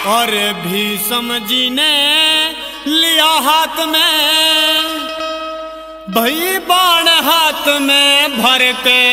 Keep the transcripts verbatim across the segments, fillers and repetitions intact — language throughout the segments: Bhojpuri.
और भीष्म जी ने लिया हाथ में भई बाण हाथ में भर के,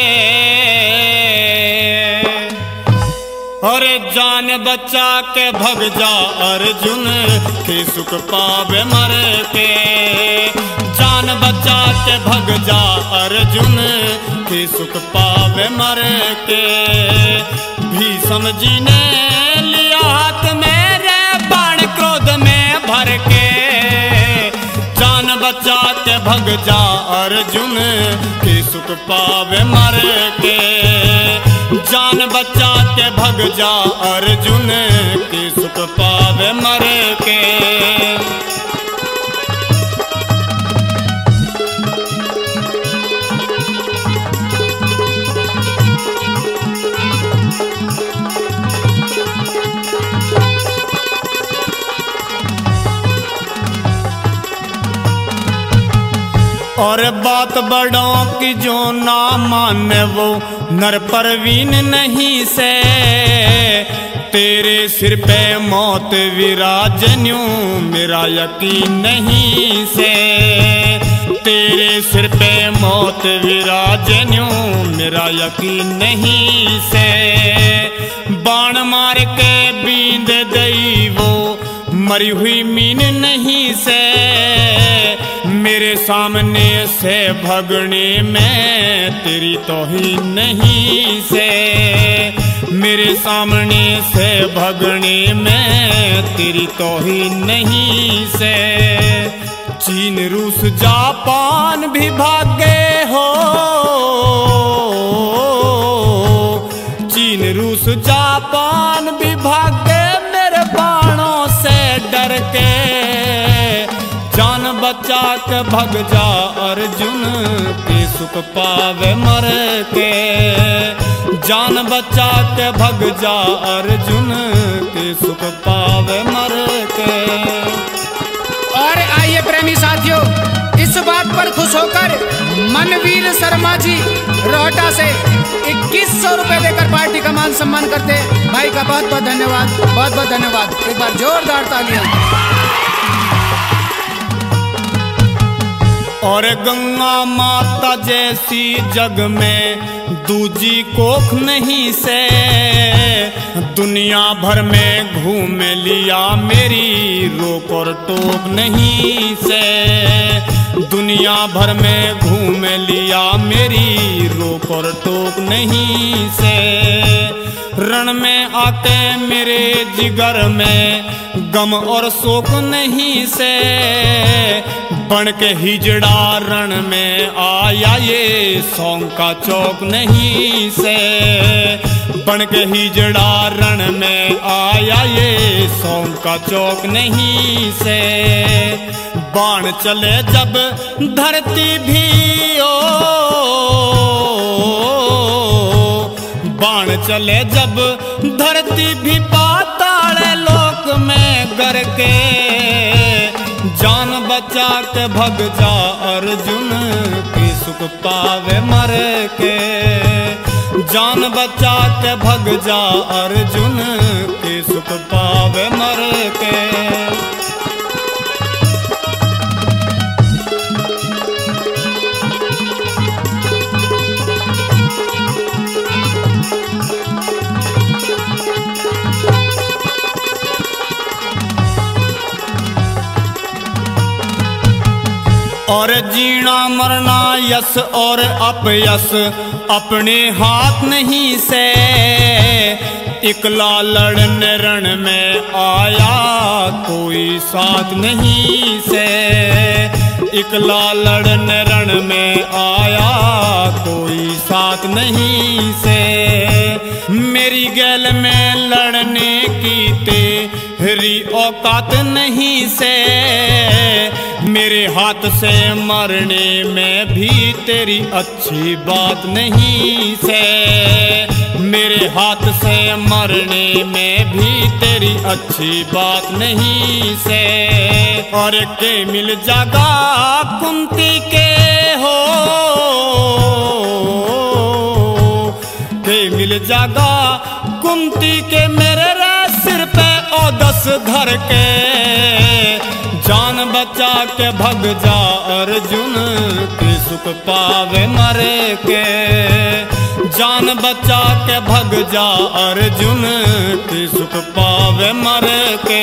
और जान बचा के भग जा अर्जुन के सुख पावे मर के। जान बचा के भग जा अर्जुन के सुख पावे मर के। भीष्म जी ने लिया हाथ में रे बाण क्रोध में भर के, जान बचा के भग जा अर्जुन के सुख पावे मर के। जान बचा के भग जा अर्जुन के सुख पावे मर के। और बात बड़ों की जो ना माने वो नर परवीन नहीं से। तेरे सिर पे मौत विराजन्यू मेरा यकीन नहीं से। तेरे सिर पे मौत विराजन्यू मेरा यकीन नहीं से। बाण मार के बींद दई वो मरी हुई मीन नहीं से। मेरे सामने से भगने में तेरी तौहीन नहीं से। मेरे सामने से भगने में तेरी तौहीन नहीं से। चीन रूस जापान भी भागे हो, चीन रूस जापान भी भागे मेरे बाणों से डर के। जान बचा के भग जा अर्जुन के सुख पावे मर के। जान बचा के भग जा अर्जुन के सुख पावे मर के। और आइए प्रेमी साथियों, इस बात पर खुश होकर मनवीर शर्मा जी रोहटा से इक्कीस सौ रुपए देकर पार्टी का मान सम्मान करते भाई का बहुत बहुत धन्यवाद, बहुत बहुत धन्यवाद। एक बार जोरदार तालियां। और गंगा माता जैसी जग में दूजी कोख नहीं से। दुनिया भर में घूम लिया मेरी रोक और टोक नहीं से। दुनिया भर में घूम लिया मेरी रोक और टोक नहीं से। रण में आके मेरे जिगर में गम और शोक नहीं से। बन के हिजड़ा रण में आया ये सौंग का चौक नहीं से। बन के हिजड़ा रण में आया ये सौंग का चौक नहीं से। बाण चले जब धरती भी ओ, बाण चले जब धरती भी पाताल लोक में गर के। जान बचा के भग जा अर्जुन के सुख पावे मर के। जान बचा के भग जा अर्जुन के सुख पावे मर के। और जीना मरना यस और अपयस अपने हाथ नहीं से। इकला लड़ने रण में आया कोई साथ नहीं से। इकला लड़ने रण में आया कोई साथ नहीं से। मेरी गैल में लड़ने की तेरी औकात नहीं से। मेरे हाथ से मरने में भी तेरी अच्छी बात नहीं से। मेरे हाथ से मरने में भी तेरी अच्छी बात नहीं से। और के मिल जागा कुंती के हो, के मिल जागा कुंती के मेरे सिर पे एकादश धर के जान बचा के भग जा अर्जुन की सुख पावे मर के जान बचा के भग जा अर्जुन की सुख पावे मर के।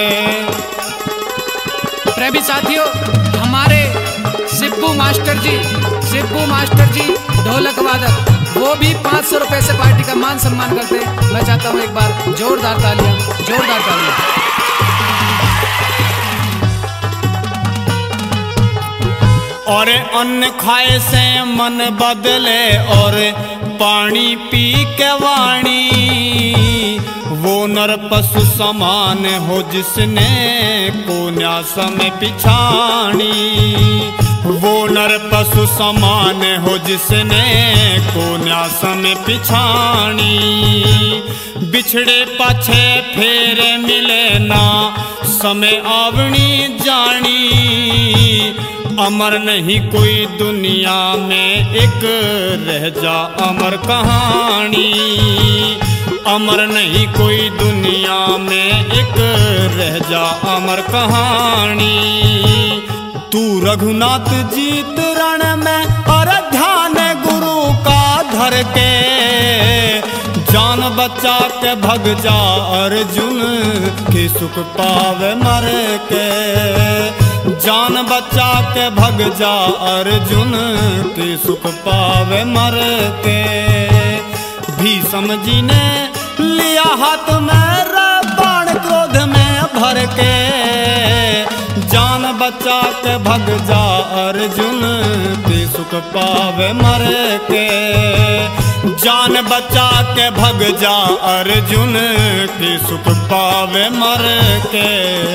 प्रेमी साथियों, हमारे सिब्बू मास्टर जी सिब्बू मास्टर जी ढोलक वादक, वो भी पाँच सौ रुपए से पार्टी का मान सम्मान करते हैं। मैं चाहता हूँ एक बार जोरदार तालियां, जोरदार तालियां। और अन्न खाए से मन बदले और पानी पी के वाणी, वो नर पशु समान हो जिसने को न्यास में पिछाणी, वो नर पशु समान हो जिसने को न्यास में पिछाणी। बिछड़े पाछे फेरे मिले ना समय आवनी जानी, अमर नहीं कोई दुनिया में एक रह जा अमर कहानी, अमर नहीं कोई दुनिया में एक रह जा अमर कहानी। तू रघुनाथ जीत रण में और ध्यान गुरु का धर के जान बचा के भग जा अर्जुन की सुख पावे मर के जान बचा के भग जा अर्जुन की सुख पावे मर के। भीष्म जी ने लिया हाथ में रावण क्रोध में भर के जान बचा के भग जा अर्जुन की सुख पावे मर के जान बचा के भग जा अर्जुन की सुख पावे मर के।